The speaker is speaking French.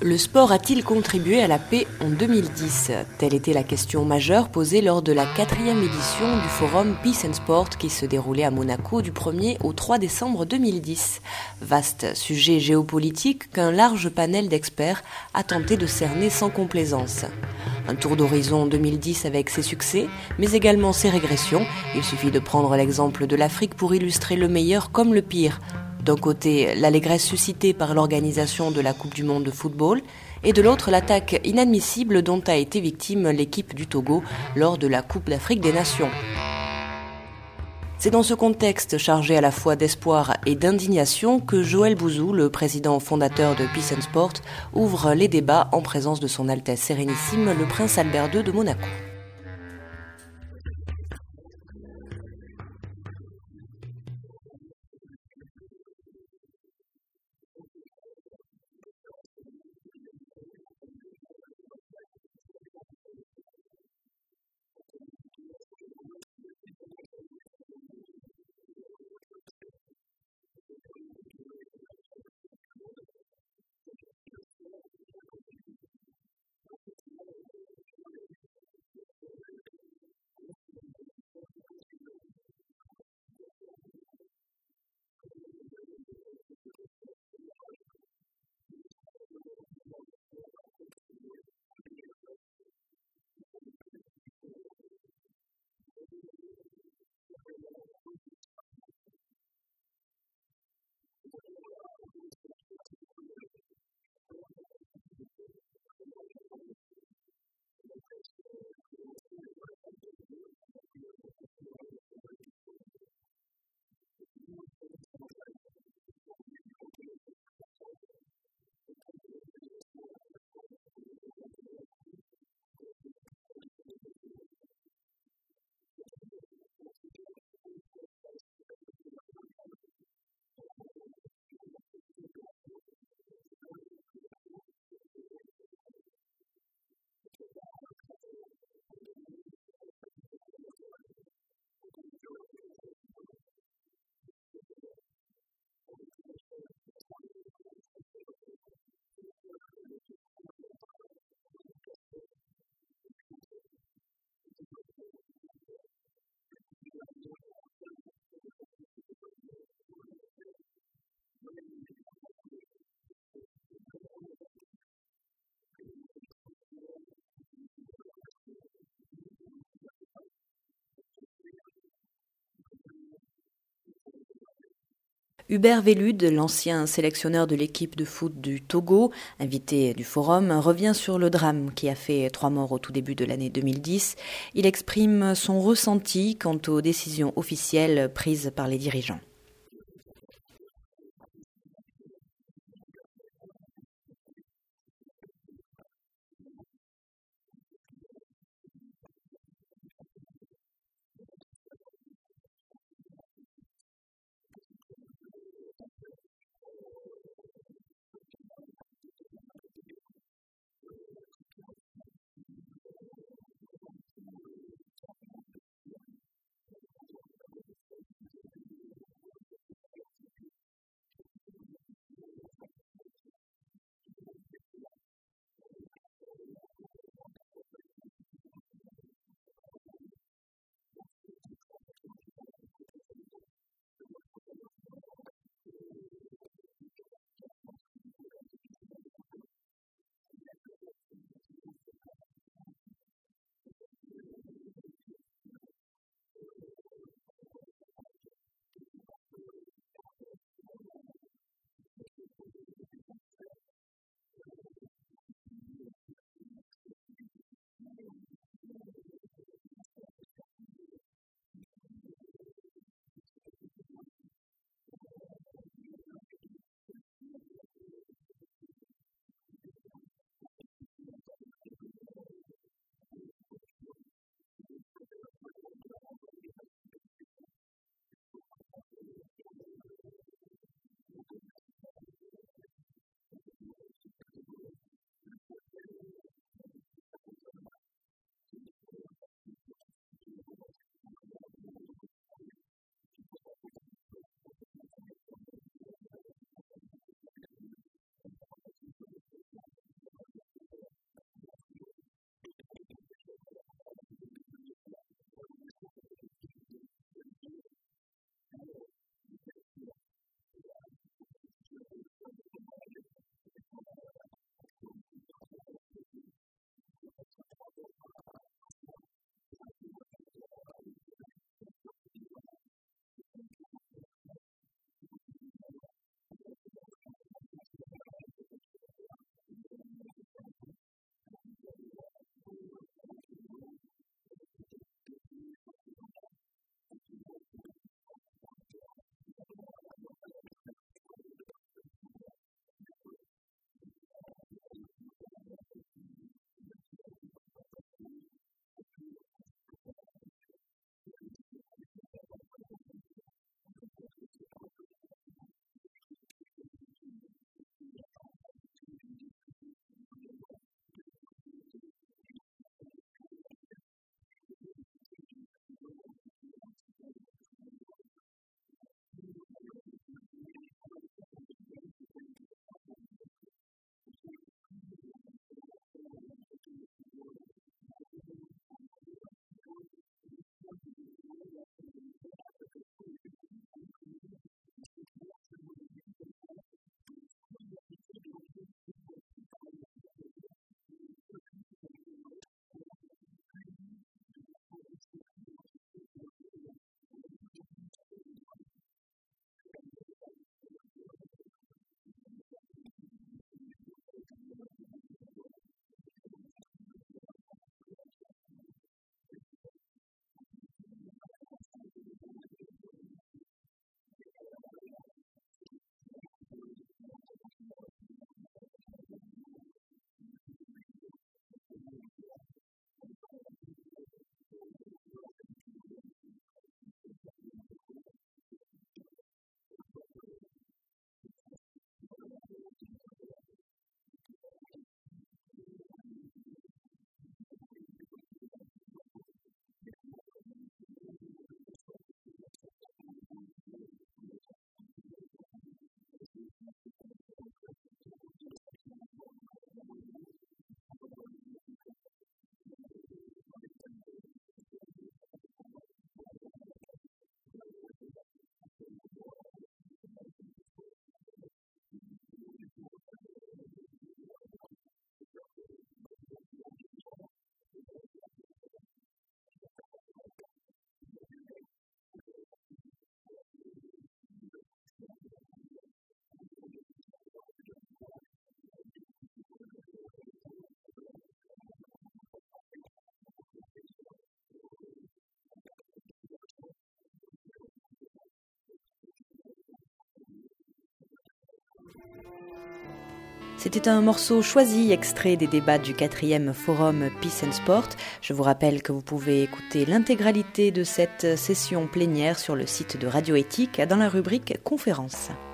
Le sport a-t-il contribué à la paix en 2010 ? Telle était la question majeure posée lors de la 4e édition du forum Peace and Sport qui se déroulait à Monaco du 1er au 3 décembre 2010. Vaste sujet géopolitique qu'un large panel d'experts a tenté de cerner sans complaisance. Un tour d'horizon 2010 avec ses succès, mais également ses régressions. Il suffit de prendre l'exemple de l'Afrique pour illustrer le meilleur comme le pire. D'un côté, l'allégresse suscitée par l'organisation de la Coupe du monde de football, et de l'autre, l'attaque inadmissible dont a été victime l'équipe du Togo lors de la Coupe d'Afrique des Nations. C'est dans ce contexte chargé à la fois d'espoir et d'indignation que Joël Bouzou, le président fondateur de Peace and Sport, ouvre les débats en présence de son Altesse Sérénissime, le Prince Albert II de Monaco. Hubert Velud, l'ancien sélectionneur de l'équipe de foot du Togo, invité du forum, revient sur le drame qui a fait 3 morts au tout début de l'année 2010. Il exprime son ressenti quant aux décisions officielles prises par les dirigeants. C'était un morceau choisi, extrait des débats du 4e Forum Peace and Sport. Je vous rappelle que vous pouvez écouter l'intégralité de cette session plénière sur le site de Radio Éthique dans la rubrique Conférences.